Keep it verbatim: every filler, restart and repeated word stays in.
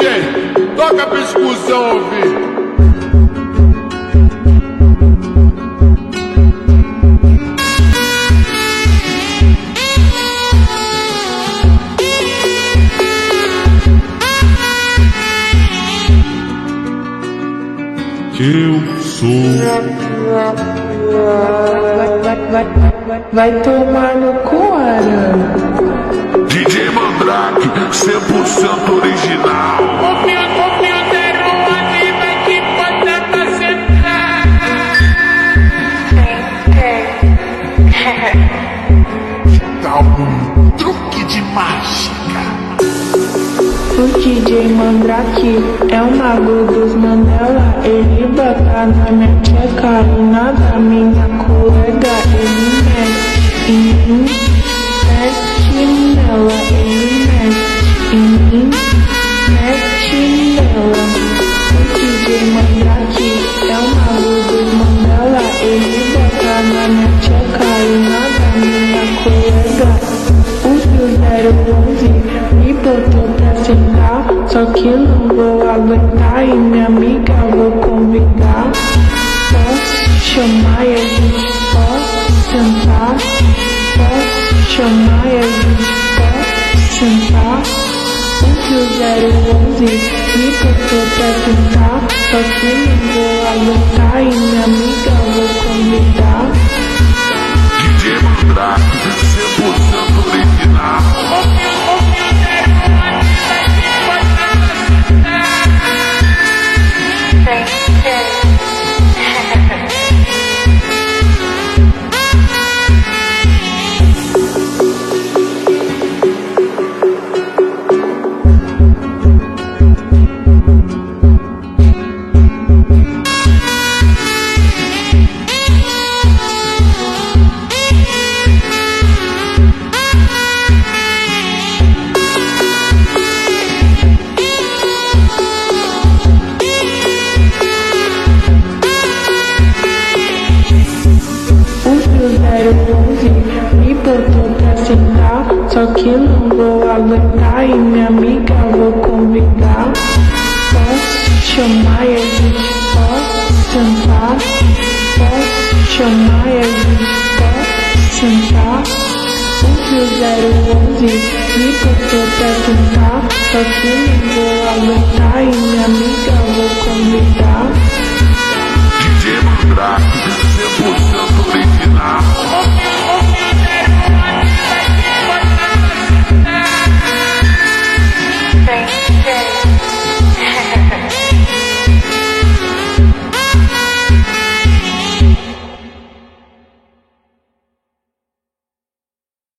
J, toca pra excursão ouvir. Eu sou. Vai, vai, vai, vai, vai tomar no cu, Aran. D J Mandrake, cem por cento original. Copio, copio, zero, arriba que bota pra sentar. Dá um truque de mágica. O D J Mandrake é o mago dos Mandela. Ele bota na minha tcheca e nada minha colega. Ele mexe em mim, mete nela. Ele mexe em mim, mete nela. O D J Mandrake é o mago dos Mandela. Ele bota na minha tcheca e nada minha colega. O zero onze me botou pra sentar, só que não vou aguentar e minha amiga vou convidar. Posso chamar e a gente pode sentar? Posso chamar e a gente pode sentar? O zero onze me botou pra sentar, só que não vou aguentar e minha amiga vou convidar. D J Mandrake, cem por cento original. Me botou pra sentar, só que não vou aguentar e minha amiga vou convidar. Posso chamar e a gente pode sentar? Posso chamar e a gente pode sentar? O zero onze me botou pra sentar, só que não vou aguentar e minha amiga vou convidar. D J Mandrake, cem por cento original.